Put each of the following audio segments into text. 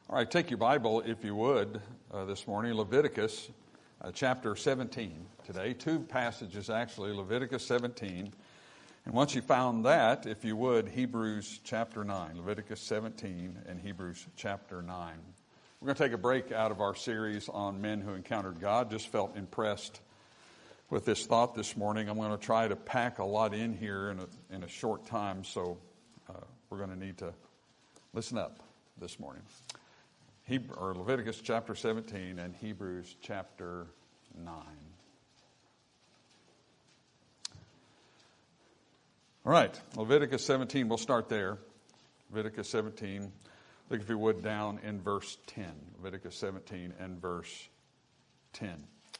All right, take your Bible, if you would, this morning, Leviticus chapter 17 today. Two passages, actually, Leviticus 17. And once you found that, if you would, Hebrews chapter 9. Leviticus 17 and Hebrews chapter 9. We're going to take a break out of our series on men who encountered God. Just felt impressed with this thought this morning. I'm going to try to pack a lot in here in a short time, so we're going to need to listen up this morning. Leviticus chapter 17 and Hebrews chapter 9. All right, Leviticus 17, we'll start there. Leviticus 17, look if you would down in verse 10. Leviticus 17 and verse 10.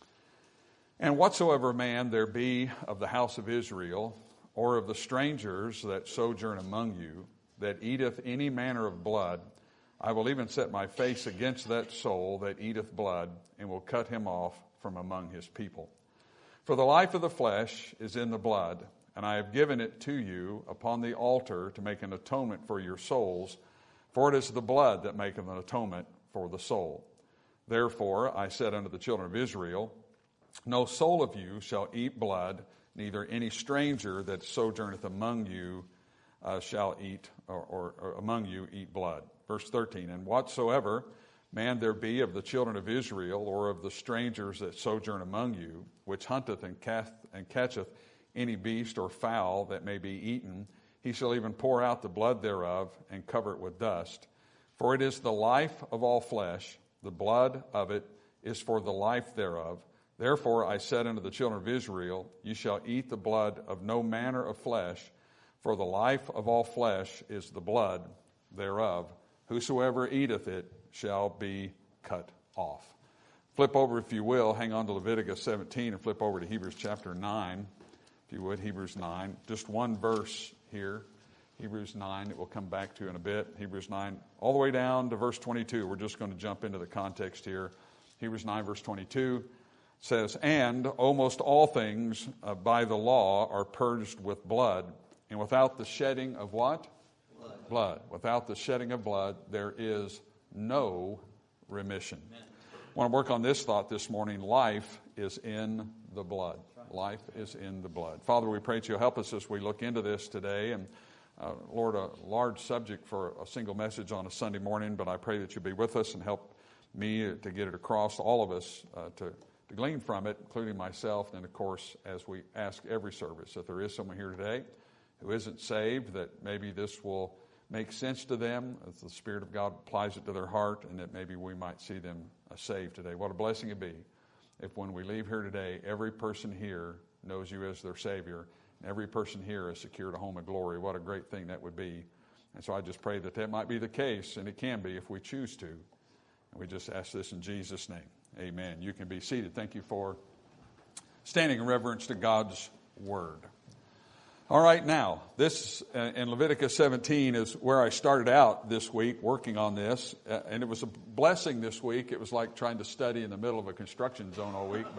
And whatsoever man there be of the house of Israel, or of the strangers that sojourn among you, that eateth any manner of blood, I will even set my face against that soul that eateth blood, and will cut him off from among his people. For the life of the flesh is in the blood, and I have given it to you upon the altar to make an atonement for your souls, for it is the blood that maketh an atonement for the soul. Therefore I said unto the children of Israel, no soul of you shall eat blood, neither any stranger that sojourneth among you shall eat, or among you eat blood. Verse 13, and whatsoever man there be of the children of Israel, or of the strangers that sojourn among you, which hunteth and catcheth any beast or fowl that may be eaten, he shall even pour out the blood thereof, and cover it with dust. For it is the life of all flesh, the blood of it is for the life thereof. Therefore I said unto the children of Israel, ye shall eat the blood of no manner of flesh, for the life of all flesh is the blood thereof. Whosoever eateth it shall be cut off. Flip over, if you will, hang on to Leviticus 17 and flip over to Hebrews chapter 9, if you would, Hebrews 9. Just one verse here, Hebrews 9, that we'll come back to in a bit. Hebrews 9, all the way down to verse 22. We're just going to jump into the context here. Hebrews 9, verse 22 says, and almost all things by the law are purged with blood, and without the shedding of what? Blood. Without the shedding of blood, there is no remission. Amen. I want to work on this thought this morning. Life is in the blood. Life is in the blood. Father, we pray that you'll help us as we look into this today. And Lord, a large subject for a single message on a Sunday morning, but I pray that you'll be with us and help me to get it across, all of us to glean from it, including myself. And, of course, as we ask every service, if there is someone here today who isn't saved, that maybe this will make sense to them as the Spirit of God applies it to their heart, and that maybe we might see them saved today. What a blessing it'd be if when we leave here today, every person here knows you as their Savior, and every person here has secured a home of glory. What a great thing that would be. And so I just pray that that might be the case, and it can be if we choose to. And we just ask this in Jesus' name. Amen. You can be seated. Thank you for standing in reverence to God's Word. All right, now, this in Leviticus 17 is where I started out this week working on this, and it was a blessing this week. It was like trying to study in the middle of a construction zone all week,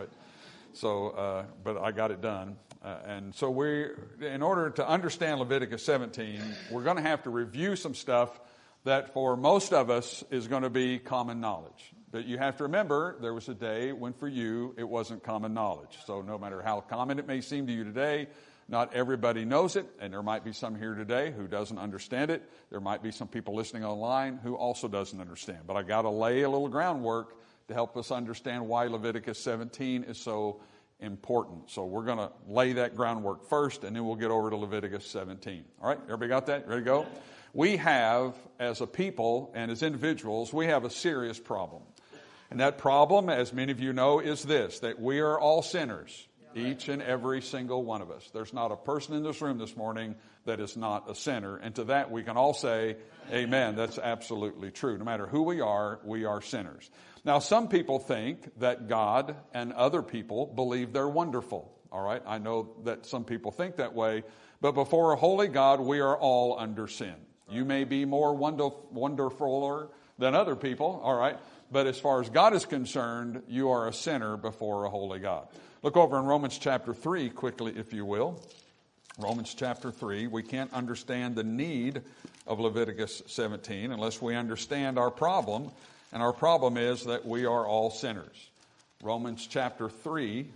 but I got it done. And so in order to understand Leviticus 17, we're going to have to review some stuff that for most of us is going to be common knowledge. But you have to remember, there was a day when for you it wasn't common knowledge. So no matter how common it may seem to you today, not everybody knows it, and there might be some here today who doesn't understand it. There might be some people listening online who also doesn't understand. But I got to lay a little groundwork to help us understand why Leviticus 17 is so important. So we're going to lay that groundwork first, and then we'll get over to Leviticus 17. All right, everybody got that? Ready to go? We have, as a people and as individuals, we have a serious problem. And that problem, as many of you know, is this, that we are all sinners. Each and every single one of us. There's not a person in this room this morning that is not a sinner. And to that we can all say, amen. That's absolutely true. No matter who we are sinners. Now, some people think that God and other people believe they're wonderful. All right, I know that some people think that way. But before a holy God, we are all under sin. You may be more wonderfuler than other people, all right? But as far as God is concerned, you are a sinner before a holy God. Look over in Romans chapter 3 quickly, if you will. Romans chapter 3. We can't understand the need of Leviticus 17 unless we understand our problem. And our problem is that we are all sinners. Romans chapter 3.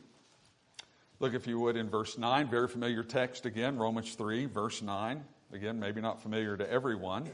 Look, if you would, in verse 9. Very familiar text again. Romans 3, verse 9. Again, maybe not familiar to everyone.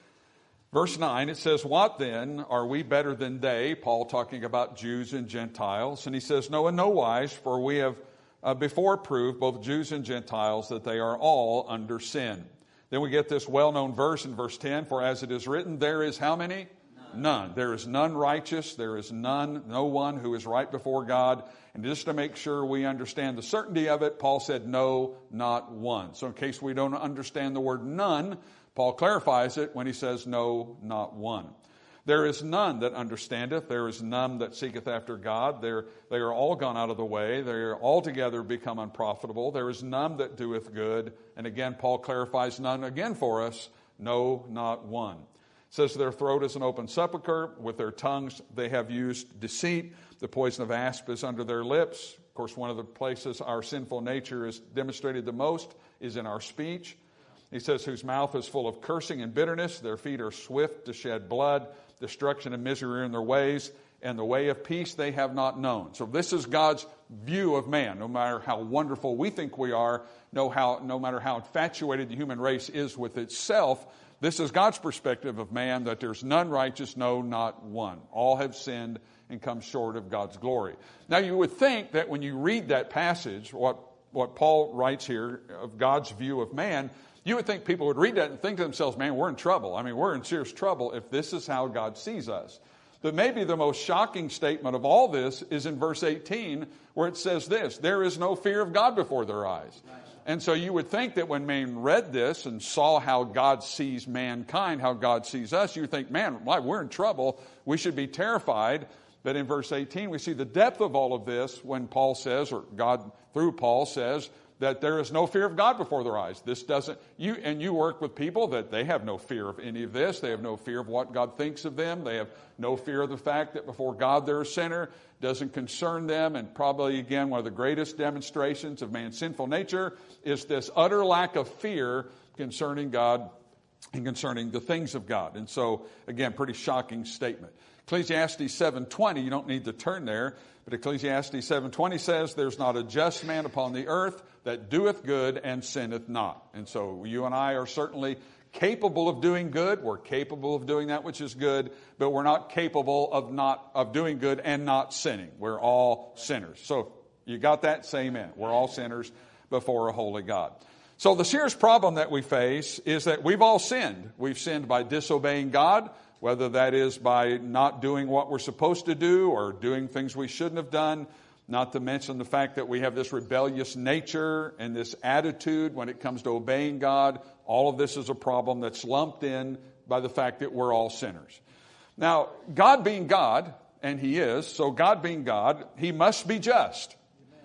Verse 9, it says, "What then? Are we better than they?" Paul talking about Jews and Gentiles. And he says, "No, in no wise, for we have before proved, both Jews and Gentiles, that they are all under sin." Then we get this well-known verse in verse 10, "For as it is written, there is" how many? None. There is none righteous. There is no one who is right before God. And just to make sure we understand the certainty of it, Paul said, "No, not one." So in case we don't understand the word none, Paul clarifies it when he says, "No, not one." "There is none that understandeth. There is none that seeketh after God. They are all gone out of the way. They are altogether become unprofitable. There is none that doeth good." And again, Paul clarifies none again for us. "No, not one." It says, "Their throat is an open sepulchre. With their tongues they have used deceit. The poison of asp is under their lips." Of course, one of the places our sinful nature is demonstrated the most is in our speech. He says, "Whose mouth is full of cursing and bitterness. Their feet are swift to shed blood. Destruction and misery are in their ways. And the way of peace they have not known." So this is God's view of man. No matter how wonderful we think we are, no matter how infatuated the human race is with itself, this is God's perspective of man, that there's none righteous, no, not one. All have sinned and come short of God's glory. Now you would think that when you read that passage, what Paul writes here of God's view of man, you would think people would read that and think to themselves, "Man, we're in trouble. I mean, we're in serious trouble if this is how God sees us." But maybe the most shocking statement of all this is in verse 18, where it says this, "There is no fear of God before their eyes." And so you would think that when man read this and saw how God sees mankind, how God sees us, you would think, "Man, we're in trouble. We should be terrified." But in verse 18, we see the depth of all of this when Paul says, or God through Paul says, that there is no fear of God before their eyes. This doesn't, you work with people that they have no fear of any of this. They have no fear of what God thinks of them. They have no fear of the fact that before God they're a sinner. Doesn't concern them. And probably, again, one of the greatest demonstrations of man's sinful nature is this utter lack of fear concerning God and concerning the things of God. And so, again, pretty shocking statement. Ecclesiastes 7:20, you don't need to turn there, but Ecclesiastes 7:20 says, "There's not a just man upon the earth that doeth good and sinneth not." And so you and I are certainly capable of doing good. We're capable of doing that which is good, but we're not capable of doing good and not sinning. We're all sinners. So you got that? Say amen. We're all sinners before a holy God. So the serious problem that we face is that we've all sinned. We've sinned by disobeying God, whether that is by not doing what we're supposed to do or doing things we shouldn't have done, not to mention the fact that we have this rebellious nature and this attitude when it comes to obeying God. All of this is a problem that's lumped in by the fact that we're all sinners. Now, God being God, and He is, so God being God, He must be just.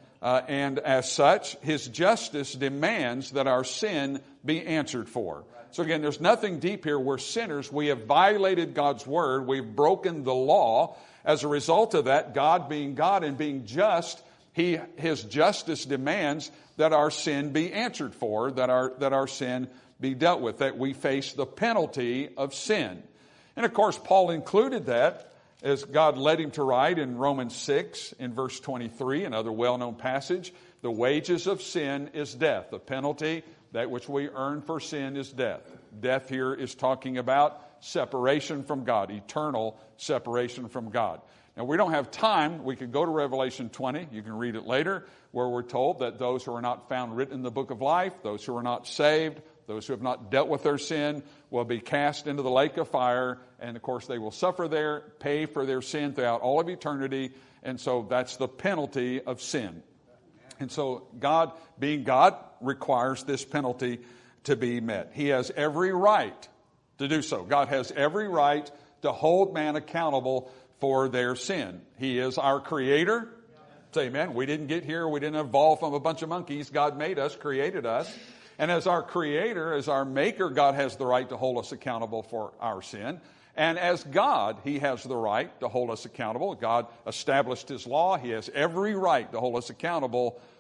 And as such, His justice demands that our sin be answered for. So again, there's nothing deep here. We're sinners. We have violated God's word. We've broken the law. As a result of that, God being God and being just, His justice demands that our sin be answered for, that our sin be dealt with, that we face the penalty of sin. And of course, Paul included that as God led him to write in Romans 6 in verse 23, another well-known passage, "The wages of sin is death." The penalty, that which we earn for sin, is death. Death here is talking about separation from God, eternal separation from God. Now, we don't have time. We could go to Revelation 20. You can read it later, where we're told that those who are not found written in the book of life, those who are not saved, those who have not dealt with their sin, will be cast into the lake of fire. And, of course, they will suffer there, pay for their sin throughout all of eternity. And so that's the penalty of sin. And so God, being God, requires this penalty to be met. He has every right to do so. God has every right to hold man accountable for their sin. He is our creator. Say amen. We didn't get here. We didn't evolve from a bunch of monkeys. God made us, created us. And as our creator, as our maker, God has the right to hold us accountable for our sin. And as God, He has the right to hold us accountable. God established His law. He has every right to hold us accountable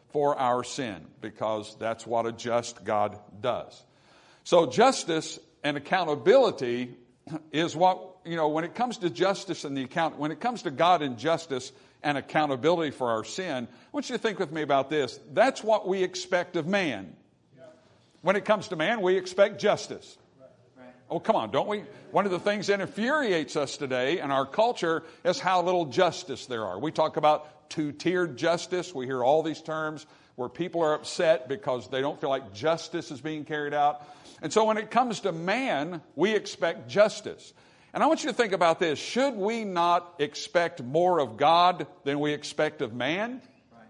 for our sin, because that's what a just God does. So justice and accountability is what, when it comes to justice and when it comes to God and justice and accountability for our sin, I want you to think with me about this. That's what we expect of man. When it comes to man, we expect justice. Oh, come on, don't we? One of the things that infuriates us today in our culture is how little justice there are. We talk about two-tiered justice. We hear all these terms where people are upset because they don't feel like justice is being carried out. And so when it comes to man, we expect justice. And I want you to think about this. Should we not expect more of God than we expect of man?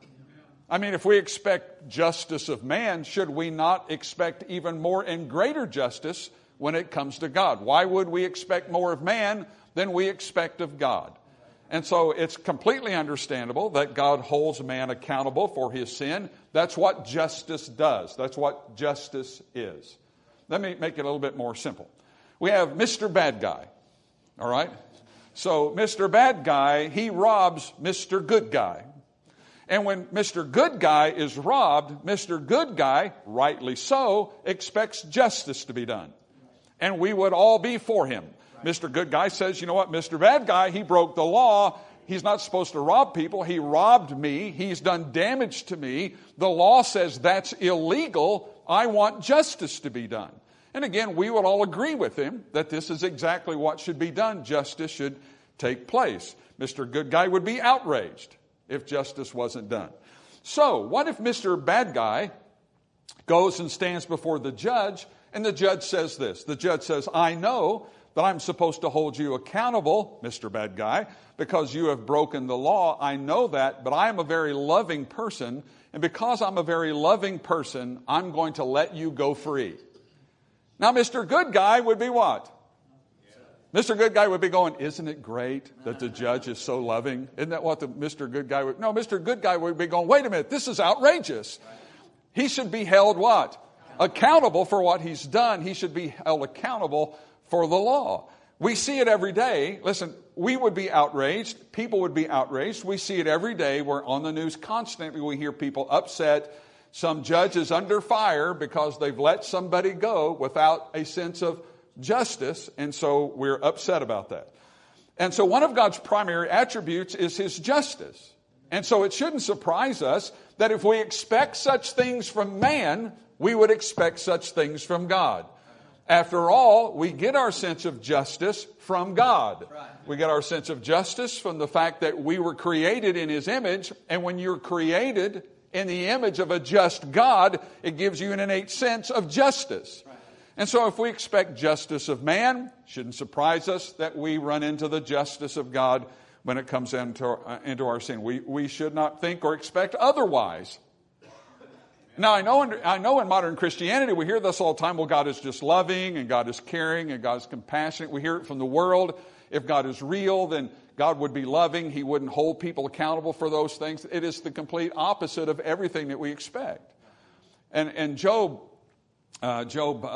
I mean, if we expect justice of man, should we not expect even more and greater justice when it comes to God? Why would we expect more of man than we expect of God? And so it's completely understandable that God holds man accountable for his sin. That's what justice does. That's what justice is. Let me make it a little bit more simple. We have Mr. Bad Guy. All right? So Mr. Bad Guy, he robs Mr. Good Guy. And when Mr. Good Guy is robbed, Mr. Good Guy, rightly so, expects justice to be done. And we would all be for him. Mr. Good Guy says, you know what, Mr. Bad Guy, he broke the law. He's not supposed to rob people. He robbed me. He's done damage to me. The law says that's illegal. I want justice to be done. And again, we would all agree with him that this is exactly what should be done. Justice should take place. Mr. Good Guy would be outraged if justice wasn't done. So, what if Mr. Bad Guy goes and stands before the judge, and the judge says this? The judge says, I know that I'm supposed to hold you accountable, Mr. Bad Guy, because you have broken the law. I know that, but I am a very loving person, and because I'm a very loving person, I'm going to let you go free. Now, Mr. Good Guy would be what? Mr. Good Guy would be going, isn't it great that the judge is so loving? Isn't that what the Mr. Good Guy would? No, Mr. Good Guy would be going, wait a minute, this is outrageous. He should be held what? Accountable for what he's done. He should be held accountable for the law. We see it every day. Listen, we would be outraged. People would be outraged. We see it every day. We're on the news constantly. We hear people upset. Some judge is under fire because they've let somebody go without a sense of justice, and so we're upset about that. And so one of God's primary attributes is his justice. And so it shouldn't surprise us that if we expect such things from man, we would expect such things from God. After all, we get our sense of justice from God. We get our sense of justice from the fact that we were created in his image, and when you're created in the image of a just God, it gives you an innate sense of justice. And so if we expect justice of man, it shouldn't surprise us that we run into the justice of God when it comes into our sin. We should not think or expect otherwise. Now, I know in modern Christianity we hear this all the time. Well, God is just loving, and God is caring, and God is compassionate. We hear it from the world. If God is real, then God would be loving. He wouldn't hold people accountable for those things. It is the complete opposite of everything that we expect. And Job 8,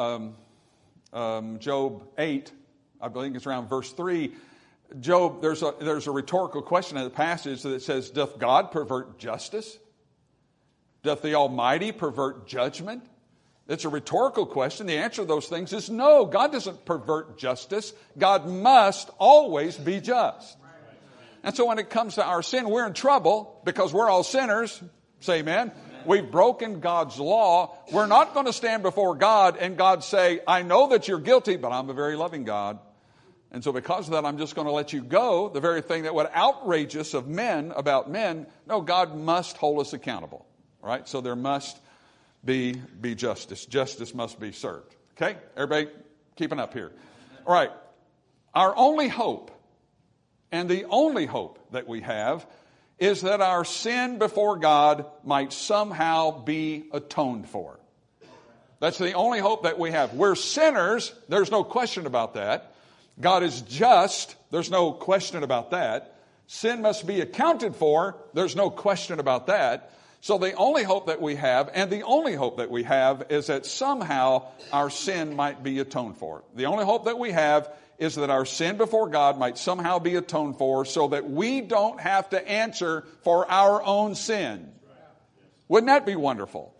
I believe it's around verse 3. Job, there's a rhetorical question in the passage that says, doth God pervert justice? Doth the Almighty pervert judgment? It's a rhetorical question. The answer to those things is no. God doesn't pervert justice. God must always be just. And so when it comes to our sin, we're in trouble because we're all sinners. Say amen. We've broken God's law. We're not going to stand before God and God say, I know that you're guilty, but I'm a very loving God. And so because of that, I'm just going to let you go. The very thing that would outrage us of men about men, no, God must hold us accountable. Right? So there must be justice. Justice must be served. Okay? Everybody keeping up here. All right. Our only hope, and the only hope that we have, is that our sin before God might somehow be atoned for. That's the only hope that we have. We're sinners. There's no question about that. God is just. There's no question about that. Sin must be accounted for. There's no question about that. So the only hope that we have, and the only hope that we have, is that somehow our sin might be atoned for. The only hope that we have is that our sin before God might somehow be atoned for so that we don't have to answer for our own sin. Wouldn't that be wonderful?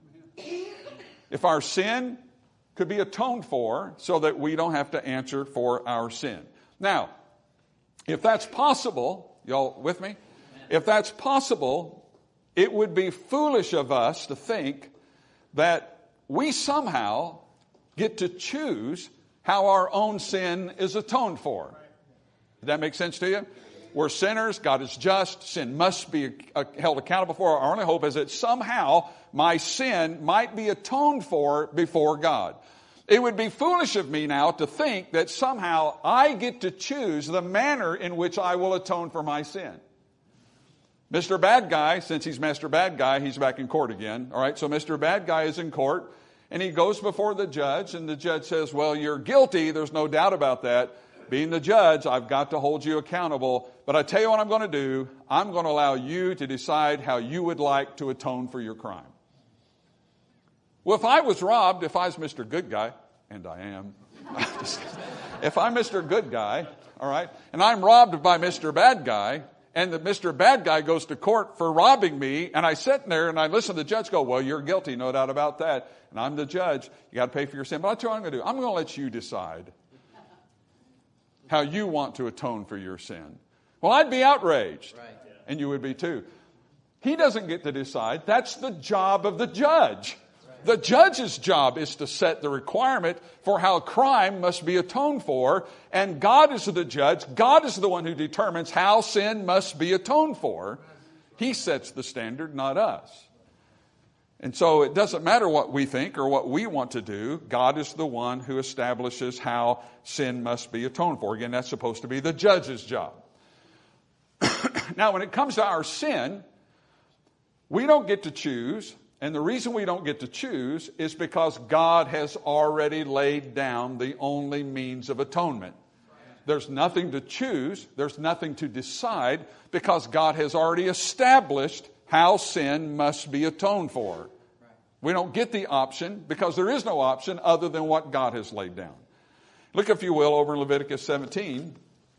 If our sin could be atoned for so that we don't have to answer for our sin. Now, if that's possible, y'all with me? If that's possible, it would be foolish of us to think that we somehow get to choose how our own sin is atoned for. Does that make sense to you? We're sinners. God is just. Sin must be held accountable for. Our only hope is that somehow my sin might be atoned for before God. It would be foolish of me now to think that somehow I get to choose the manner in which I will atone for my sin. Mr. Bad Guy, since he's Mr. Bad Guy, he's back in court again. All right, so Mr. Bad Guy is in court, and he goes before the judge, and the judge says, well, you're guilty. There's no doubt about that. Being the judge, I've got to hold you accountable. But I tell you what I'm going to do. I'm going to allow you to decide how you would like to atone for your crime. Well, if I was robbed, if I was Mr. Good Guy, and I am, if I'm Mr. Good Guy, all right, and I'm robbed by Mr. Bad Guy, and the Mr. Bad Guy goes to court for robbing me, and I sit there and I listen to the judge go, well, you're guilty, no doubt about that, and I'm the judge. You got to pay for your sin. But I'll tell you what I'm going to do. I'm going to let you decide how you want to atone for your sin. Well, I'd be outraged, right. And you would be too. He doesn't get to decide. That's the job of the judge. The judge's job is to set the requirement for how crime must be atoned for, and God is the judge. God is the one who determines how sin must be atoned for. He sets the standard, not us. And so it doesn't matter what we think or what we want to do. God is the one who establishes how sin must be atoned for. Again, that's supposed to be the judge's job. Now, when it comes to our sin, we don't get to choose. And the reason we don't get to choose is because God has already laid down the only means of atonement. There's nothing to choose. There's nothing to decide because God has already established how sin must be atoned for. We don't get the option because there is no option other than what God has laid down. Look, if you will, over in Leviticus 17.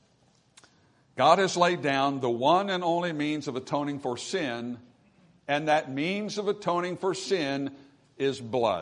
God has laid down the one and only means of atoning for sin, and that means of atoning for sin is blood.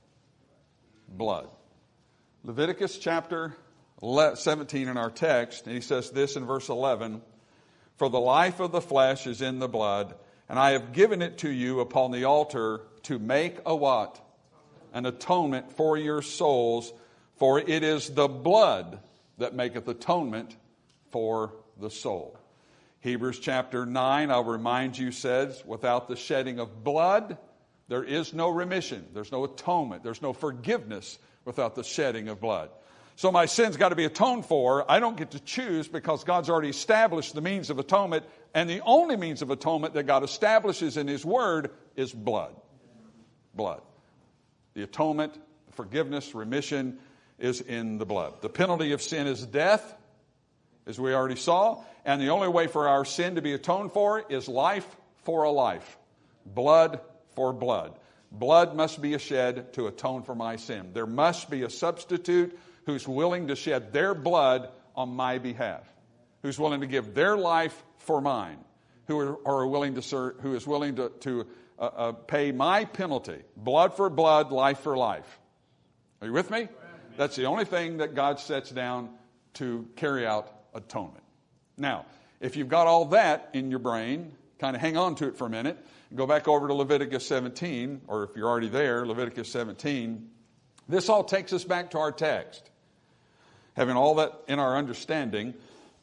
Blood. Leviticus chapter 17 in our text, and he says this in verse 11, for the life of the flesh is in the blood, and I have given it to you upon the altar to make a what? An atonement for your souls, for it is the blood that maketh atonement for the soul. Hebrews chapter 9, I'll remind you, says, without the shedding of blood, there is no remission. There's no atonement. There's no forgiveness without the shedding of blood. So my sin's got to be atoned for. I don't get to choose because God's already established the means of atonement. And the only means of atonement that God establishes in His Word is blood. Blood. The atonement, forgiveness, remission is in the blood. The penalty of sin is death, as we already saw. And the only way for our sin to be atoned for is life for a life. Blood for blood. Blood must be shed to atone for my sin. There must be a substitute who's willing to shed their blood on my behalf, who's willing to give their life for mine, who is willing to pay my penalty. Blood for blood, life for life. Are you with me? That's the only thing that God sets down to carry out atonement. Now, if you've got all that in your brain, kind of hang on to it for a minute, and go back over to Leviticus 17, or if you're already there, Leviticus 17. This all takes us back to our text. Having all that in our understanding,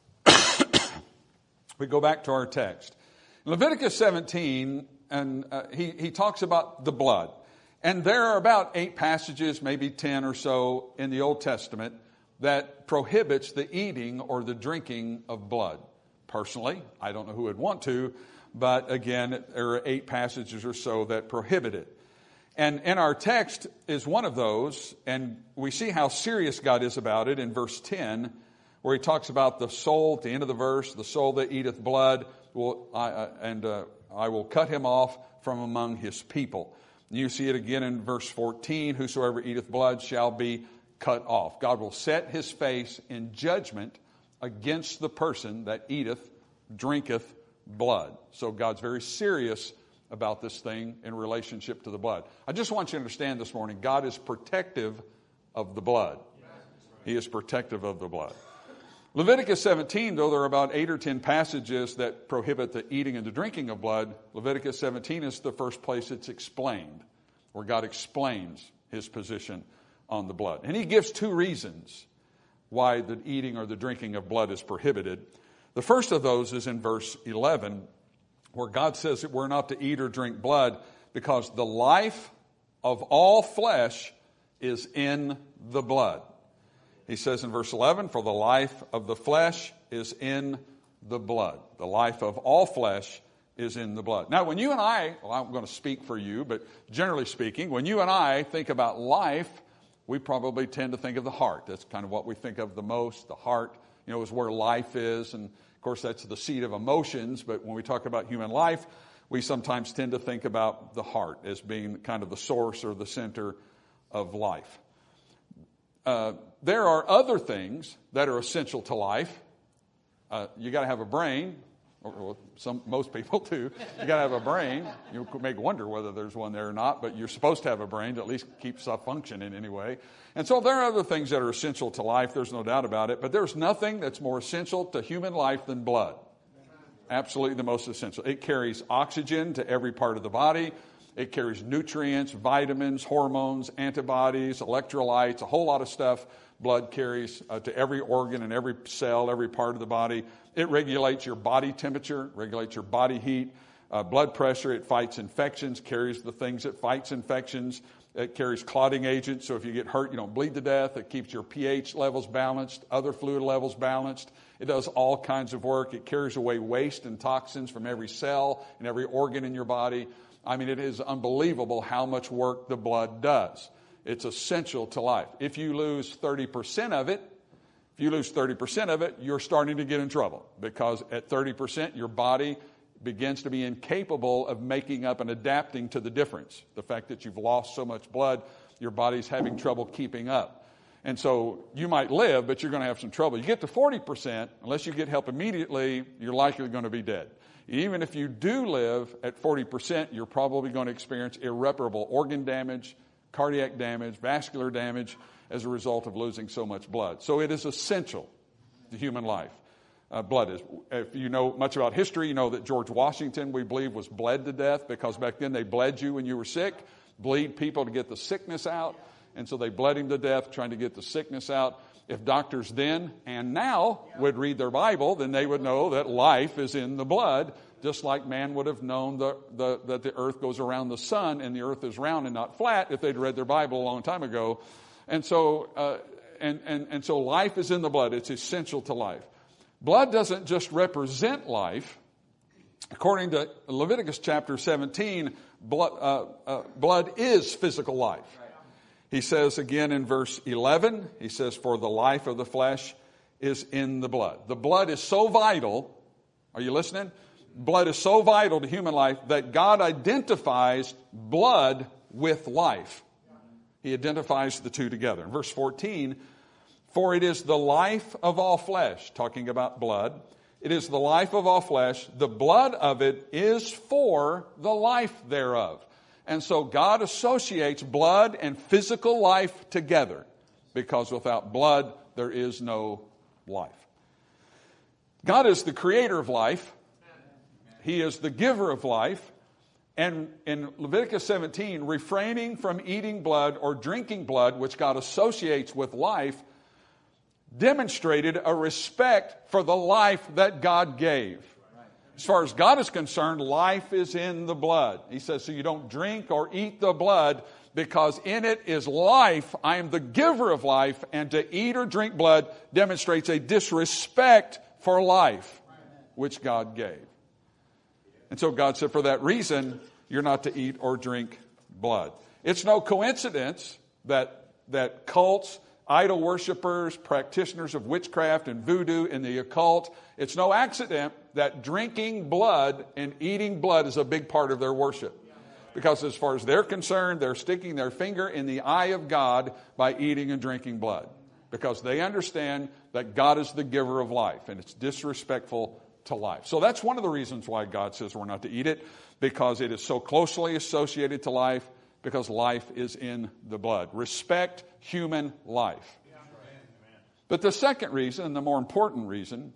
we go back to our text. In Leviticus 17, and he talks about the blood. And there are about 8 passages, maybe 10 or so, in the Old Testament that prohibits the eating or the drinking of blood. Personally, I don't know who would want to, but again, there are 8 passages or so that prohibit it. And in our text is one of those, and we see how serious God is about it in verse 10, where he talks about the soul, at the end of the verse, the soul that eateth blood, I will cut him off from among his people. And you see it again in verse 14, whosoever eateth blood shall be cut off. God will set his face in judgment against the person that eateth, drinketh blood. So God's very serious about this thing in relationship to the blood. I just want you to understand this morning, God is protective of the blood. He is protective of the blood. Leviticus 17, though there are about 8 or 10 passages that prohibit the eating and the drinking of blood, Leviticus 17 is the first place it's explained, where God explains his position on the blood. And he gives 2 reasons why the eating or the drinking of blood is prohibited. The first of those is in verse 11, where God says that we're not to eat or drink blood because the life of all flesh is in the blood. He says in verse 11, for the life of the flesh is in the blood. The life of all flesh is in the blood. Now, when you and I, well, I'm going to speak for you, but generally speaking, when you and I think about life, we probably tend to think of the heart. That's kind of what we think of the most. The heart, is where life is. And, of course, that's the seat of emotions. But when we talk about human life, we sometimes tend to think about the heart as being kind of the source or the center of life. There are other things that are essential to life. You got to have a brain. Most people do. You got to have a brain. You may wonder whether there's one there or not, but you're supposed to have a brain to at least keep stuff functioning anyway. And so there are other things that are essential to life. There's no doubt about it. But there's nothing that's more essential to human life than blood. Absolutely the most essential. It carries oxygen to every part of the body. It carries nutrients, vitamins, hormones, antibodies, electrolytes, a whole lot of stuff. Blood carries to every organ and every cell, every part of the body. It regulates your body temperature, regulates your body heat, blood pressure. It fights infections, carries the things that fights infections. It carries clotting agents, so if you get hurt, you don't bleed to death. It keeps your pH levels balanced, other fluid levels balanced. It does all kinds of work. It carries away waste and toxins from every cell and every organ in your body. I mean, it is unbelievable how much work the blood does. It's essential to life. If you lose 30% of it, you're starting to get in trouble, because at 30%, your body begins to be incapable of making up and adapting to the difference. The fact that you've lost so much blood, your body's having trouble keeping up. And so you might live, but you're going to have some trouble. You get to 40%, unless you get help immediately, you're likely going to be dead. Even if you do live at 40%, you're probably going to experience irreparable organ damage, cardiac damage, vascular damage as a result of losing so much blood. So it is essential to human life. Blood is. If you know much about history, you know that George Washington, we believe, was bled to death, because back then they bled you when you were sick, bleed people to get the sickness out. And so they bled him to death trying to get the sickness out. If doctors then and now would read their Bible, then they would know that life is in the blood, just like man would have known that the earth goes around the sun and the earth is round and not flat if they'd read their Bible a long time ago. And so so life is in the blood. It's essential to life. Blood doesn't just represent life. According to Leviticus chapter 17, blood is physical life. He says again in verse 11, he says, for the life of the flesh is in the blood. The blood is so vital. Are you listening? Blood is so vital to human life that God identifies blood with life. He identifies the two together. In verse 14, for it is the life of all flesh, talking about blood. It is the life of all flesh. The blood of it is for the life thereof. And so God associates blood and physical life together, because without blood, there is no life. God is the creator of life. He is the giver of life. And in Leviticus 17, refraining from eating blood or drinking blood, which God associates with life, demonstrated a respect for the life that God gave. As far as God is concerned, life is in the blood. He says, so you don't drink or eat the blood, because in it is life. I am the giver of life, and to eat or drink blood demonstrates a disrespect for life, which God gave. And so God said, for that reason, you're not to eat or drink blood. It's no coincidence that cults, idol worshipers, practitioners of witchcraft and voodoo and the occult, it's no accident that drinking blood and eating blood is a big part of their worship. Because as far as they're concerned, they're sticking their finger in the eye of God by eating and drinking blood. Because they understand that God is the giver of life, and it's disrespectful to life. So that's one of the reasons why God says we're not to eat it, because it is so closely associated to life, because life is in the blood. Respect human life. But the second reason, and the more important reason,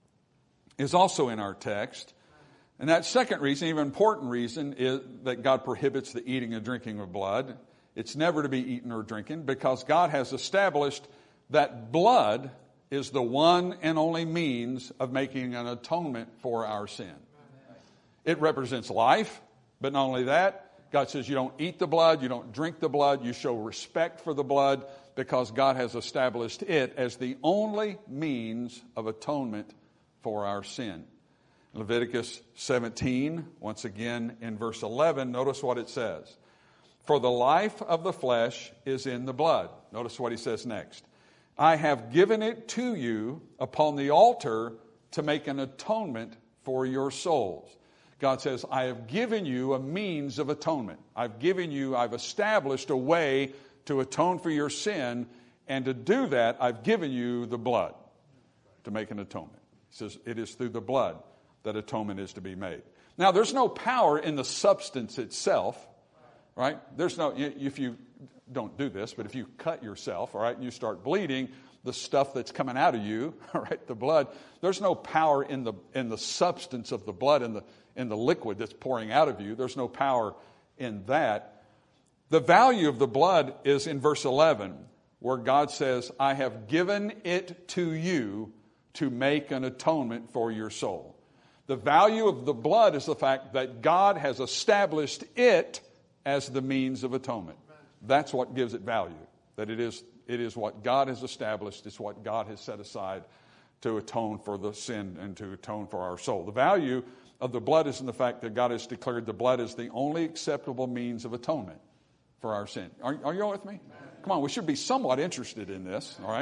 is also in our text. And that second reason, even important reason, is that God prohibits the eating and drinking of blood. It's never to be eaten or drinking, because God has established that blood is the one and only means of making an atonement for our sin. It represents life, but not only that, God says you don't eat the blood, you don't drink the blood, you show respect for the blood, because God has established it as the only means of atonement for our sin. Leviticus 17, once again in verse 11, notice what it says. For the life of the flesh is in the blood. Notice what he says next. I have given it to you upon the altar to make an atonement for your souls. God says, I have given you a means of atonement. I've established a way to atone for your sin, and to do that, I've given you the blood to make an atonement. He says, it is through the blood that atonement is to be made. Now, there's no power in the substance itself, right? If you don't do this, but if you cut yourself, all right, and you start bleeding, the stuff that's coming out of you, all right, the blood, there's no power in the substance of the blood, in the liquid that's pouring out of you. There's no power in that. The value of the blood is in verse 11, where God says, I have given it to you to make an atonement for your soul. The value of the blood is the fact that God has established it as the means of atonement. That's what gives it value, that it is what God has established. It's what God has set aside to atone for the sin and to atone for our soul. The value of the blood is in the fact that God has declared the blood is the only acceptable means of atonement for our sin. Are you all with me? Come on, we should be somewhat interested in this, all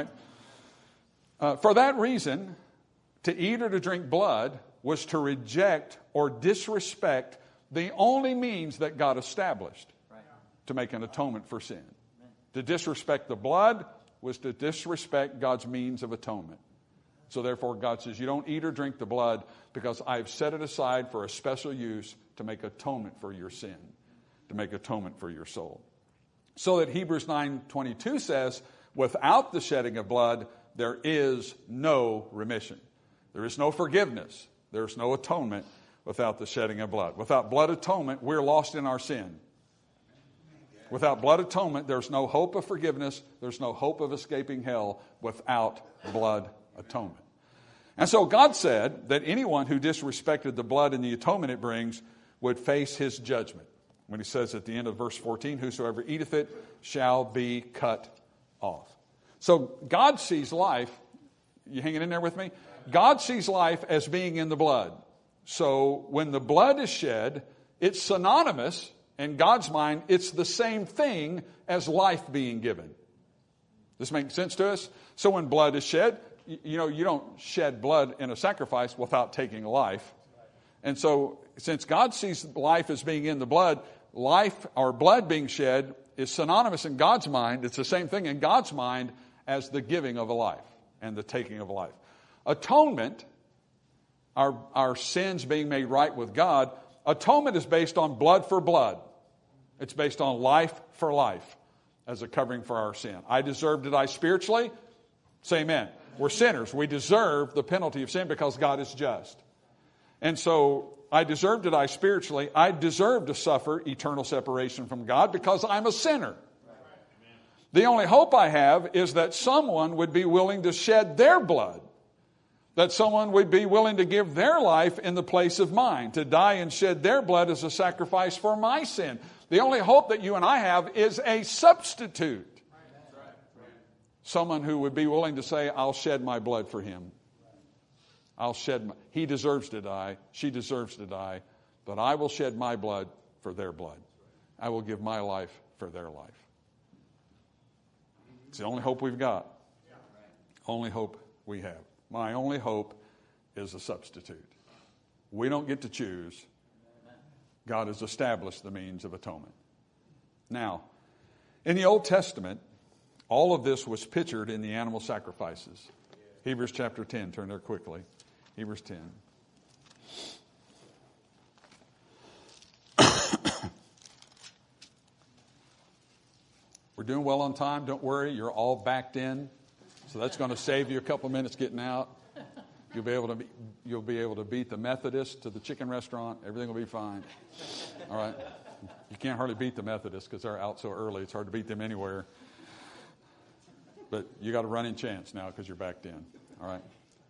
right? For that reason, to eat or to drink blood was to reject or disrespect the only means that God established to make an atonement for sin. To disrespect the blood was to disrespect God's means of atonement. So therefore, God says, you don't eat or drink the blood because I've set it aside for a special use to make atonement for your sin, to make atonement for your soul. So that Hebrews 9:22 says, without the shedding of blood, there is no remission. There is no forgiveness. There's no atonement without the shedding of blood. Without blood atonement, we're lost in our sin. Without blood atonement, there's no hope of forgiveness. There's no hope of escaping hell without blood atonement. And so God said that anyone who disrespected the blood and the atonement it brings would face his judgment. When he says at the end of verse 14, whosoever eateth it shall be cut off. So God sees life, you hanging in there with me? God sees life as being in the blood. So when the blood is shed, it's synonymous. In God's mind, it's the same thing as life being given. This makes sense to us? So when blood is shed, you don't shed blood in a sacrifice without taking life. And so since God sees life as being in the blood, life or blood being shed is synonymous in God's mind. It's the same thing in God's mind as the giving of a life and the taking of a life. Atonement, our sins being made right with God, atonement is based on blood for blood. It's based on life for life as a covering for our sin. I deserve to die spiritually. Say amen. We're sinners. We deserve the penalty of sin because God is just. And so I deserve to die spiritually. I deserve to suffer eternal separation from God because I'm a sinner. The only hope I have is that someone would be willing to shed their blood. That someone would be willing to give their life in the place of mine, to die and shed their blood as a sacrifice for my sin. The only hope that you and I have is a substitute. Someone who would be willing to say, I'll shed my blood for him. He deserves to die, she deserves to die, but I will shed my blood for their blood. I will give my life for their life. It's the only hope we've got. Only hope we have. My only hope is a substitute. We don't get to choose. God has established the means of atonement. Now, in the Old Testament, all of this was pictured in the animal sacrifices. Hebrews chapter 10, turn there quickly. Hebrews 10. doing well on time. Don't worry, you're all backed in. So that's going to save you a couple minutes getting out. You'll be able to beat the Methodist to the chicken restaurant. Everything will be fine. All right? You can't hardly beat the Methodists because they're out so early. It's hard to beat them anywhere. But you got a running chance now because you're backed in. All right?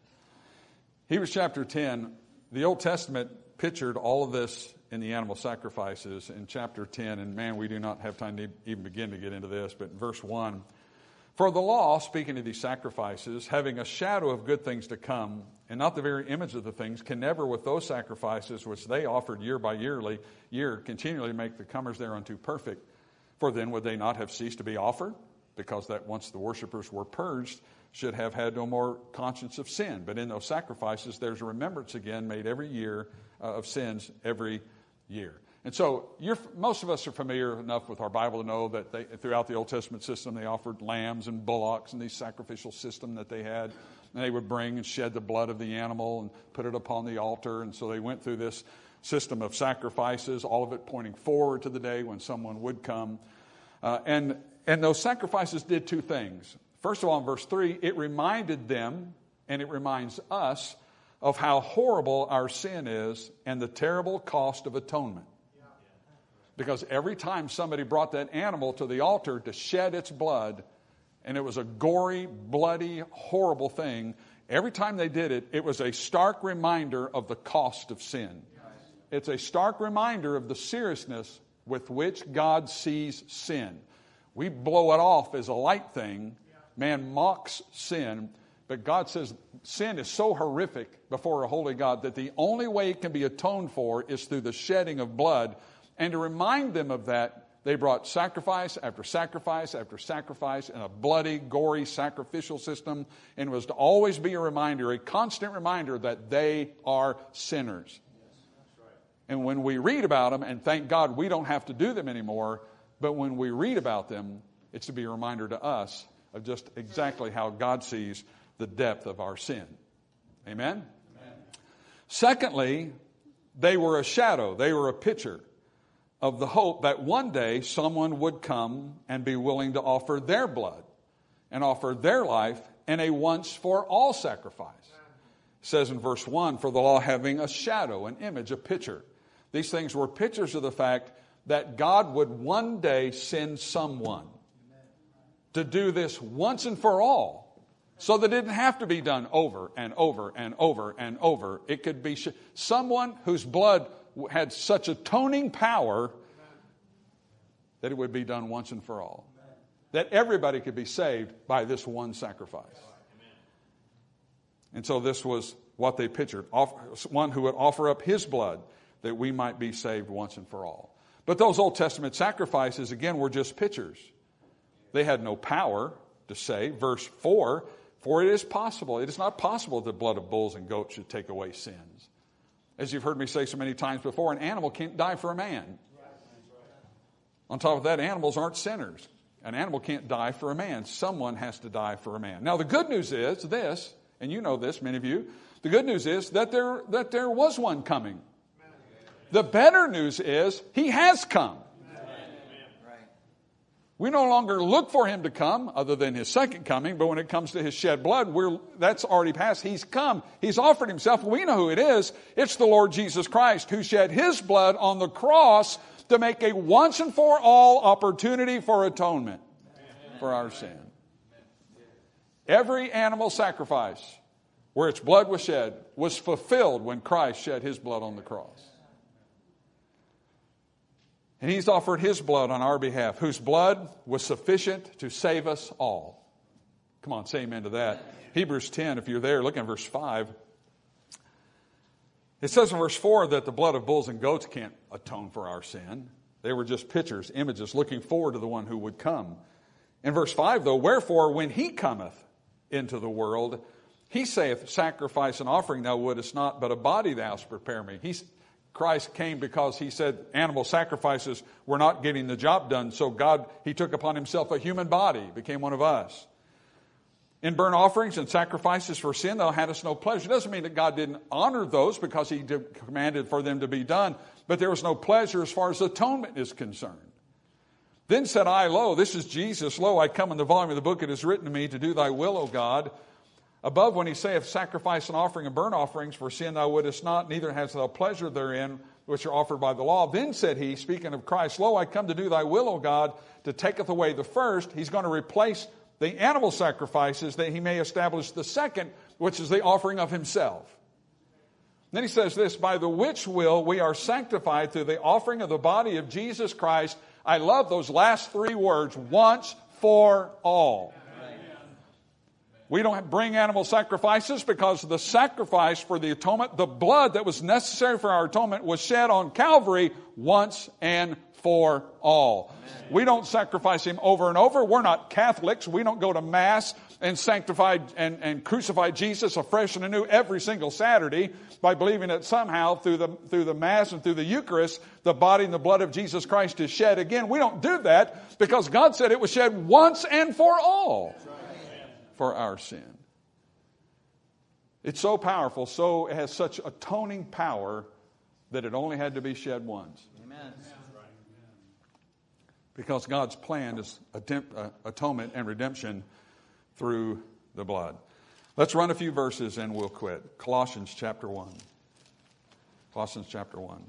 Hebrews chapter 10, the Old Testament pictured all of this in the animal sacrifices in chapter 10. And man, we do not have time to even begin to get into this. But in verse 1, for the law, speaking of these sacrifices, having a shadow of good things to come, and not the very image of the things, can never with those sacrifices which they offered year by year continually make the comers thereunto perfect. For then would they not have ceased to be offered? Because that once the worshipers were purged, should have had no more conscience of sin. But in those sacrifices, there's a remembrance again made every year of sins every year. And so most of us are familiar enough with our Bible to know that throughout the Old Testament system, they offered lambs and bullocks and these sacrificial system that they had. And they would bring and shed the blood of the animal and put it upon the altar. And so they went through this system of sacrifices, all of it pointing forward to the day when someone would come. And those sacrifices did two things. First of all, in verse 3, it reminded them, and it reminds us, of how horrible our sin is and the terrible cost of atonement. Because every time somebody brought that animal to the altar to shed its blood, and it was a gory, bloody, horrible thing, every time they did it, it was a stark reminder of the cost of sin. It's a stark reminder of the seriousness with which God sees sin. We blow it off as a light thing. Man mocks sin. But God says sin is so horrific before a holy God that the only way it can be atoned for is through the shedding of blood. And to remind them of that, they brought sacrifice after sacrifice after sacrifice in a bloody, gory sacrificial system. And it was to always be a reminder, a constant reminder that they are sinners. And when we read about them, and thank God we don't have to do them anymore, but when we read about them, it's to be a reminder to us of just exactly how God sees the depth of our sin. Amen? Amen. Secondly, they were a shadow. They were a picture of the hope that one day someone would come and be willing to offer their blood and offer their life in a once-for-all sacrifice. It says in verse 1, for the law having a shadow, an image, a picture. These things were pictures of the fact that God would one day send someone to do this once and for all, so that it didn't have to be done over and over and over and over. It could be someone whose blood had such atoning power that it would be done once and for all. That everybody could be saved by this one sacrifice. And so this was what they pictured. One who would offer up his blood that we might be saved once and for all. But those Old Testament sacrifices, again, were just pictures. They had no power to save. Verse 4, for it is possible. It is not possible that the blood of bulls and goats should take away sins. As you've heard me say so many times before, an animal can't die for a man. On top of that, animals aren't sinners. An animal can't die for a man. Someone has to die for a man. Now, the good news is this, and you know this, many of you. The good news is that there was one coming. The better news is he has come. We no longer look for him to come other than his second coming, but when it comes to his shed blood, that's already passed. He's come. He's offered himself. We know who it is. It's the Lord Jesus Christ who shed his blood on the cross to make a once and for all opportunity for atonement for our sin. Every animal sacrifice where its blood was shed was fulfilled when Christ shed his blood on the cross. And he's offered his blood on our behalf, whose blood was sufficient to save us all. Come on, say amen to that. Hebrews 10, if you're there, look at verse 5. It says in verse 4 that the blood of bulls and goats can't atone for our sin. They were just pictures, images, looking forward to the one who would come. In verse 5, though, wherefore when he cometh into the world, he saith, sacrifice and offering thou wouldest not, but a body thou hast prepared me. Christ came because he said animal sacrifices were not getting the job done. So he took upon himself a human body, became one of us. In burnt offerings and sacrifices for sin, thou hadst no pleasure. It doesn't mean that God didn't honor those because he commanded for them to be done. But there was no pleasure as far as atonement is concerned. Then said I, Lo, this is Jesus. Lo, I come in the volume of the book. It is written to me to do thy will, O God. Above, when he saith, Sacrifice and offering and burnt offerings for sin thou wouldest not, neither hast thou pleasure therein, which are offered by the law. Then said he, speaking of Christ, Lo, I come to do thy will, O God, to taketh away the first. He's going to replace the animal sacrifices that he may establish the second, which is the offering of himself. Then he says this, By the which will we are sanctified through the offering of the body of Jesus Christ. I love those last three words, once for all. Amen. We don't bring animal sacrifices because the sacrifice for the atonement, the blood that was necessary for our atonement was shed on Calvary once and for all. Amen. We don't sacrifice him over and over. We're not Catholics. We don't go to Mass and sanctify and crucify Jesus afresh and anew every single Saturday by believing that somehow through the Mass and through the Eucharist, the body and the blood of Jesus Christ is shed again. We don't do that because God said it was shed once and for all for our sin. It's so powerful, so it has such atoning power that it only had to be shed once. Amen. Because God's plan is atonement and redemption through the blood. Let's run a few verses and we'll quit. Colossians chapter 1. Colossians chapter 1.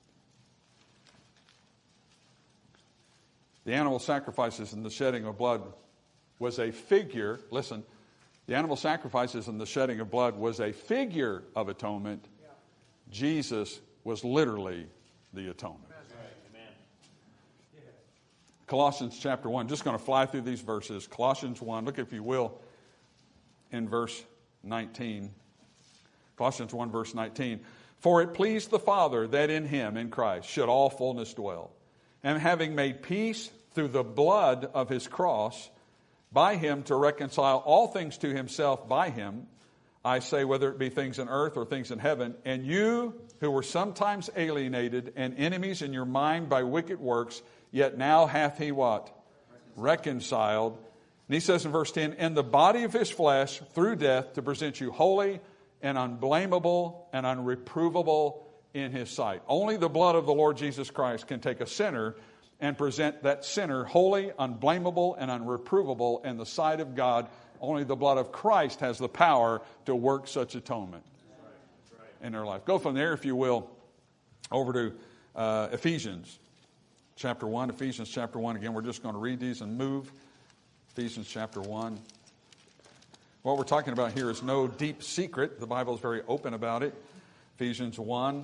The animal sacrifices and the shedding of blood was a figure. Listen, the animal sacrifices and the shedding of blood was a figure of atonement. Jesus was literally the atonement. Colossians chapter 1. Just going to fly through these verses. Colossians 1. Look, if you will, in verse 19. Colossians 1, verse 19. For it pleased the Father that in him, in Christ, should all fullness dwell. And having made peace through the blood of his cross, by him to reconcile all things to himself by him, I say, whether it be things in earth or things in heaven, and you who were sometimes alienated and enemies in your mind by wicked works, yet now hath he what? Reconciled. And he says in verse 10, in the body of his flesh through death to present you holy and unblameable and unreprovable in his sight. Only the blood of the Lord Jesus Christ can take a sinner and present that sinner holy, unblameable, and unreprovable in the sight of God. Only the blood of Christ has the power to work such atonement in their life. Go from there, if you will, over to Ephesians chapter 1. Ephesians chapter 1. Again, we're just going to read these and move. Ephesians chapter 1. What we're talking about here is no deep secret. The Bible is very open about it. Ephesians 1.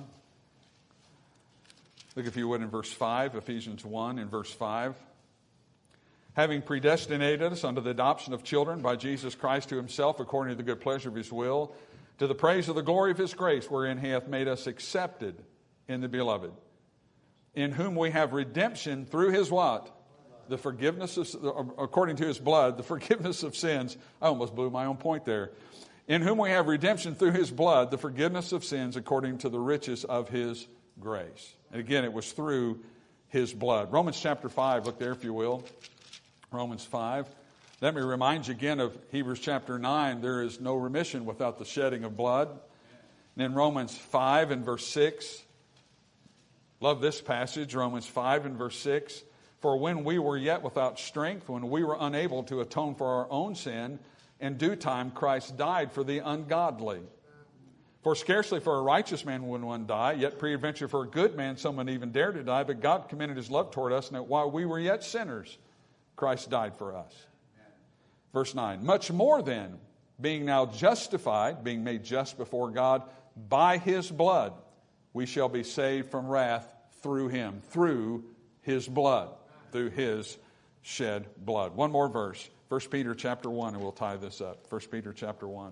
Look, if you would, in verse 5. Ephesians 1 in verse 5. Having predestinated us unto the adoption of children by Jesus Christ to himself, according to the good pleasure of his will, to the praise of the glory of his grace, wherein he hath made us accepted in the beloved, in whom we have redemption through his what? The forgiveness of, according to his blood, the forgiveness of sins. I almost blew my own point there. In whom we have redemption through his blood, the forgiveness of sins, according to the riches of his grace. And again, it was through his blood. Romans chapter 5, look there if you will. Romans 5. Let me remind you again of Hebrews chapter 9. There is no remission without the shedding of blood. And in Romans 5 and verse 6, love this passage, Romans 5 and verse 6. For when we were yet without strength, when we were unable to atone for our own sin, in due time Christ died for the ungodly. For scarcely for a righteous man would one die, yet peradventure for a good man someone even dare to die. But God commended his love toward us, and that while we were yet sinners, Christ died for us. Verse 9, much more then, being now justified, being made just before God, by his blood, we shall be saved from wrath through him, through his blood, through his shed blood. One more verse, 1 Peter chapter 1, and we'll tie this up. 1 Peter chapter 1.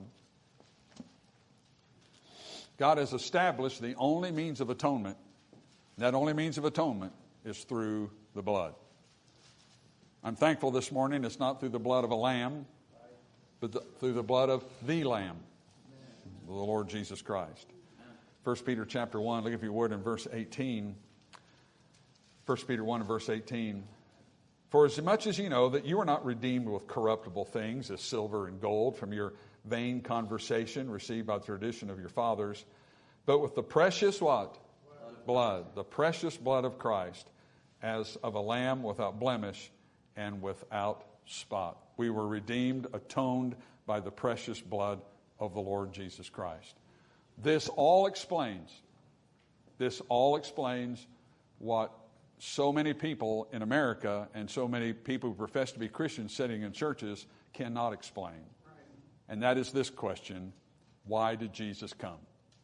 God has established the only means of atonement. That only means of atonement is through the blood. I'm thankful this morning it's not through the blood of a lamb, but through the blood of the Lamb, the Lord Jesus Christ. 1 Peter chapter 1, look if you would in verse 18. 1 Peter 1 and verse 18. For as much as you know that you are not redeemed with corruptible things as silver and gold from your vain conversation received by the tradition of your fathers, but with the precious what? Blood. The precious blood of Christ, as of a lamb without blemish and without spot. We were redeemed, atoned by the precious blood of the Lord Jesus Christ. This all explains what so many people in America and so many people who profess to be Christians sitting in churches cannot explain. And that is this question: why did Jesus come?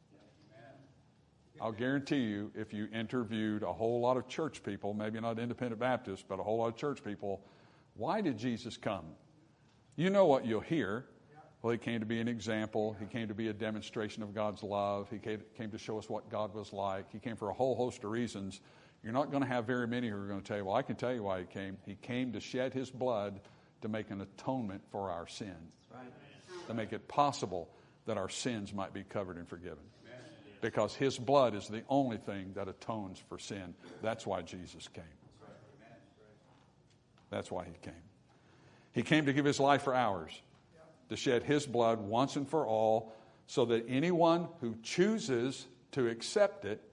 I'll guarantee you, if you interviewed a whole lot of church people, maybe not independent Baptists, but a whole lot of church people, why did Jesus come? You know what you'll hear. Well, he came to be an example. He came to be a demonstration of God's love. He came to show us what God was like. He came for a whole host of reasons. You're not going to have very many who are going to tell you, well, I can tell you why he came. He came to shed his blood to make an atonement for our sin, to make it possible that our sins might be covered and forgiven. Because his blood is the only thing that atones for sin. That's why Jesus came. That's why he came. He came to give his life for ours, to shed his blood once and for all, so that anyone who chooses to accept it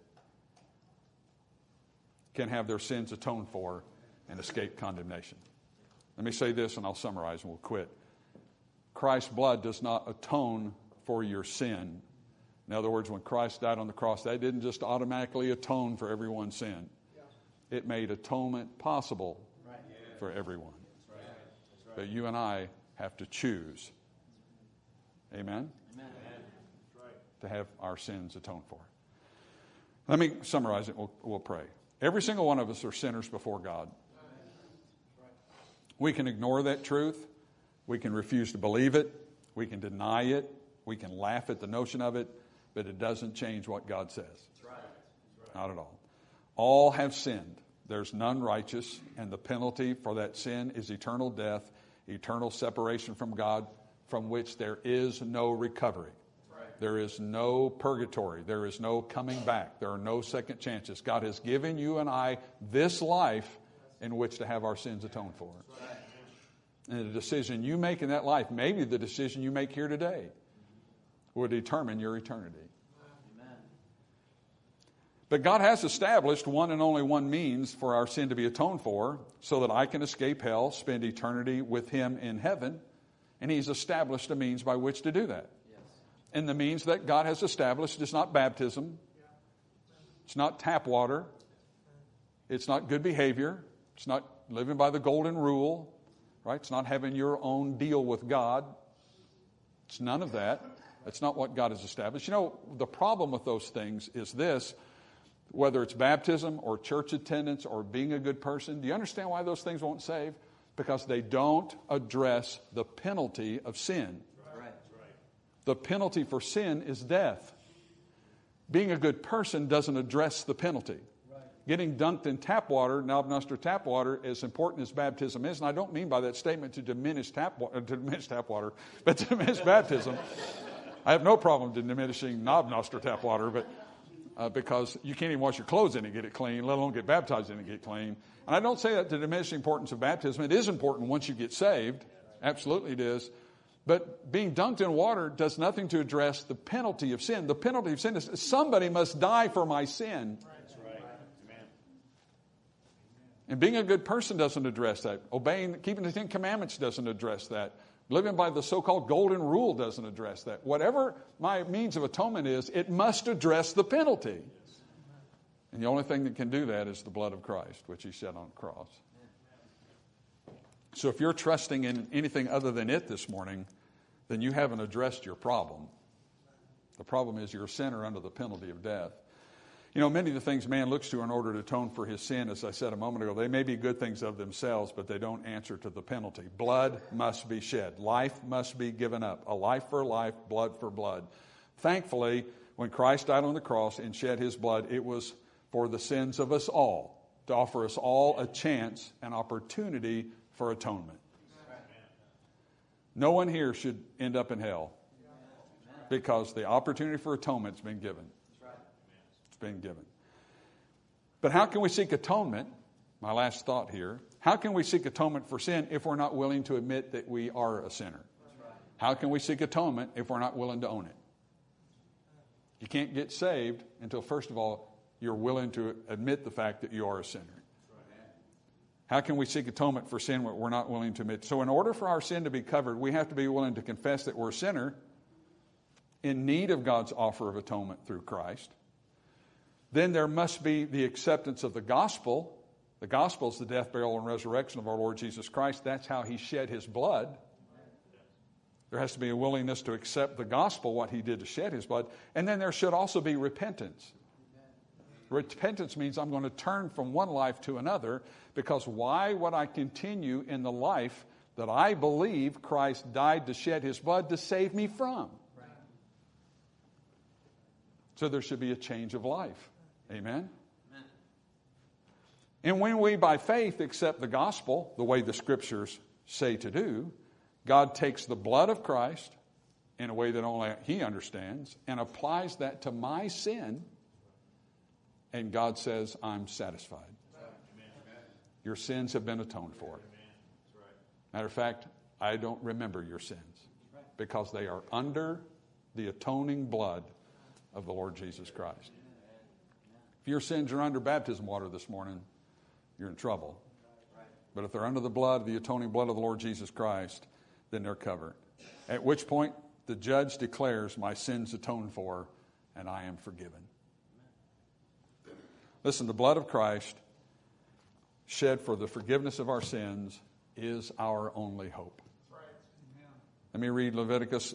can have their sins atoned for and escape condemnation. Let me say this and I'll summarize and we'll quit. Christ's blood does not atone for your sin. In other words, when Christ died on the cross, that didn't just automatically atone for everyone's sin. It made atonement possible for everyone. But you and I have to choose. Amen? To have our sins atoned for. Let me summarize it. We'll pray. Every single one of us are sinners before God. We can ignore that truth. We can refuse to believe it. We can deny it. We can laugh at the notion of it. But it doesn't change what God says. Not at all. All have sinned. There's none righteous, and the penalty for that sin is eternal death, eternal separation from God, from which there is no recovery. There is no purgatory. There is no coming back. There are no second chances. God has given you and I this life in which to have our sins atoned for. And the decision you make in that life, maybe the decision you make here today, will determine your eternity. But God has established one and only one means for our sin to be atoned for, so that I can escape hell, spend eternity with him in heaven. And he's established a means by which to do that. And the means that God has established is not baptism. It's not tap water. It's not good behavior. It's not living by the golden rule. Right? It's not having your own deal with God. It's none of that. That's not what God has established. You know, the problem with those things is this: whether it's baptism or church attendance or being a good person, do you understand why those things won't save? Because they don't address the penalty of sin. Right. The penalty for sin is death. Being a good person doesn't address the penalty. Right. Getting dunked in tap water, Knob Noster tap water, as important as baptism is, and I don't mean by that statement to diminish tap water, but to diminish baptism. I have no problem diminishing Knob Noster tap water, but because you can't even wash your clothes in and get it clean, let alone get baptized in and get clean. And I don't say that to diminish the importance of baptism. It is important once you get saved. Absolutely it is. But being dunked in water does nothing to address the penalty of sin. The penalty of sin is somebody must die for my sin. That's right. Amen. And being a good person doesn't address that. Keeping the Ten Commandments doesn't address that. Living by the so-called golden rule doesn't address that. Whatever my means of atonement is, it must address the penalty. And the only thing that can do that is the blood of Christ, which he shed on the cross. So if you're trusting in anything other than it this morning, then you haven't addressed your problem. The problem is you're a sinner under the penalty of death. You know, many of the things man looks to in order to atone for his sin, as I said a moment ago, they may be good things of themselves, but they don't answer to the penalty. Blood must be shed. Life must be given up. A life for life, blood for blood. Thankfully, when Christ died on the cross and shed his blood, it was for the sins of us all, to offer us all a chance, an opportunity for atonement. No one here should end up in hell because the opportunity for atonement has been given. Been given. But how can we seek atonement? My last thought here. How can we seek atonement for sin if we're not willing to admit that we are a sinner? How can we seek atonement if we're not willing to own it? You can't get saved until, first of all, you're willing to admit the fact that you are a sinner. How can we seek atonement for sin we're not willing to admit? So in order for our sin to be covered, we have to be willing to confess that we're a sinner in need of God's offer of atonement through Christ. Then there must be the acceptance of the gospel. The gospel is the death, burial, and resurrection of our Lord Jesus Christ. That's how he shed his blood. There has to be a willingness to accept the gospel, what he did to shed his blood. And then there should also be repentance. Repentance means I'm going to turn from one life to another, because why would I continue in the life that I believe Christ died to shed his blood to save me from? So there should be a change of life. Amen? And when we, by faith, accept the gospel, the way the scriptures say to do, God takes the blood of Christ in a way that only he understands and applies that to my sin, and God says, I'm satisfied. Your sins have been atoned for. Matter of fact, I don't remember your sins because they are under the atoning blood of the Lord Jesus Christ. If your sins are under baptism water this morning, you're in trouble. But if they're under the blood, the atoning blood of the Lord Jesus Christ, then they're covered. At which point, the judge declares, my sins atoned for, and I am forgiven. Listen, the blood of Christ shed for the forgiveness of our sins is our only hope. Let me read Leviticus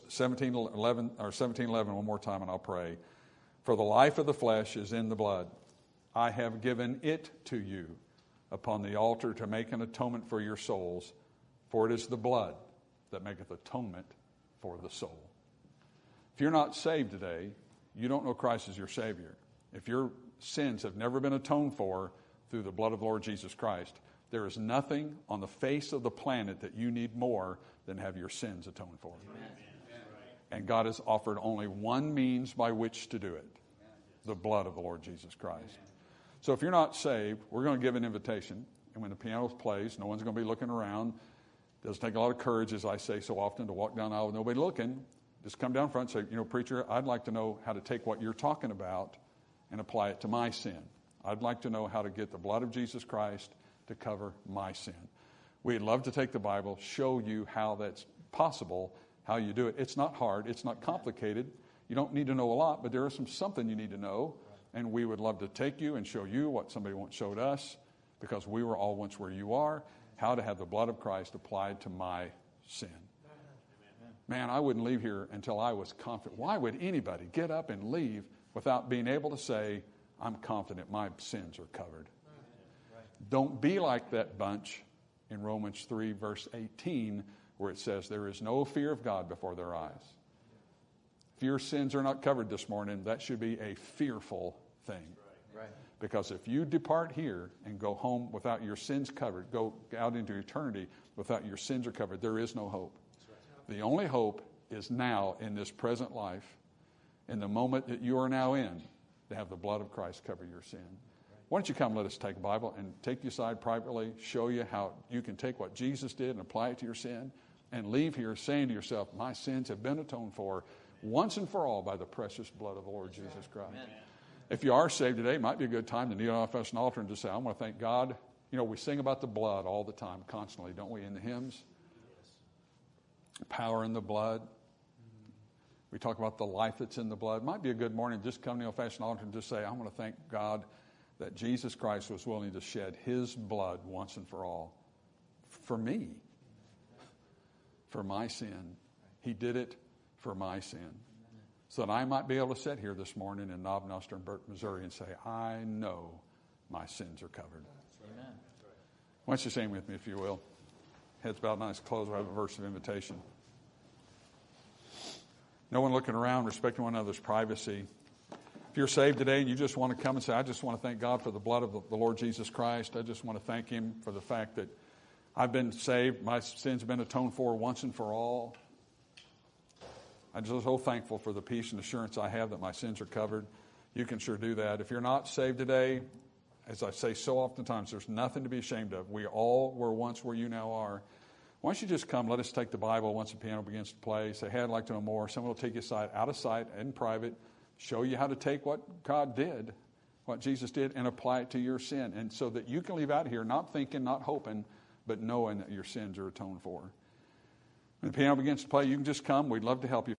17:11 one more time, and I'll pray. For the life of the flesh is in the blood. I have given it to you upon the altar to make an atonement for your souls, for it is the blood that maketh atonement for the soul. If you're not saved today, you don't know Christ as your Savior. If your sins have never been atoned for through the blood of the Lord Jesus Christ, there is nothing on the face of the planet that you need more than have your sins atoned for. Amen. And God has offered only one means by which to do it, the blood of the Lord Jesus Christ. So if you're not saved, we're going to give an invitation. And when the piano plays, no one's going to be looking around. It doesn't take a lot of courage, as I say so often, to walk down the aisle with nobody looking. Just come down front and say, preacher, I'd like to know how to take what you're talking about and apply it to my sin. I'd like to know how to get the blood of Jesus Christ to cover my sin. We'd love to take the Bible, show you how that's possible, how you do it. It's not hard. It's not complicated. You don't need to know a lot, but there is something you need to know. And we would love to take you and show you what somebody once showed us, because we were all once where you are, how to have the blood of Christ applied to my sin. Man, I wouldn't leave here until I was confident. Why would anybody get up and leave without being able to say, I'm confident my sins are covered? Don't be like that bunch in Romans 3, verse 18, where it says, there is no fear of God before their eyes. If your sins are not covered this morning, that should be a fearful thing. Because if you depart here and go home without your sins covered, go out into eternity without your sins are covered, there is no hope. The only hope is now in this present life, in the moment that you are now in, to have the blood of Christ cover your sin. Why don't you come, let us take a Bible and take you aside privately, show you how you can take what Jesus did and apply it to your sin, and leave here saying to yourself, my sins have been atoned for once and for all by the precious blood of the Lord Jesus Christ. Amen. If you are saved today, it might be a good time to kneel off an altar and just say, I want to thank God. We sing about the blood all the time, constantly, don't we, in the hymns? Yes. Power in the blood. We talk about the life that's in the blood. It might be a good morning to just come to an altar and just say, I want to thank God that Jesus Christ was willing to shed his blood once and for all for me, for my sin. He did it for my sin, so that I might be able to sit here this morning in Knob Noster and Burke, Missouri, and say, I know my sins are covered. Amen. Why don't you sing with me, if you will? Heads bowed, eyes closed. I have a verse of invitation. No one looking around, respecting one another's privacy. If you're saved today and you just want to come and say, I just want to thank God for the blood of the Lord Jesus Christ. I just want to thank him for the fact that I've been saved. My sins have been atoned for once and for all. I'm just so thankful for the peace and assurance I have that my sins are covered. You can sure do that. If you're not saved today, as I say so oftentimes, there's nothing to be ashamed of. We all were once where you now are. Why don't you just come, let us take the Bible once the piano begins to play. Say, hey, I'd like to know more. Someone will take you aside, out of sight, in private, show you how to take what God did what Jesus did and apply it to your sin. And so that you can leave out here not thinking, not hoping, but knowing that your sins are atoned for. When the piano begins to play, you can just come. We'd love to help you.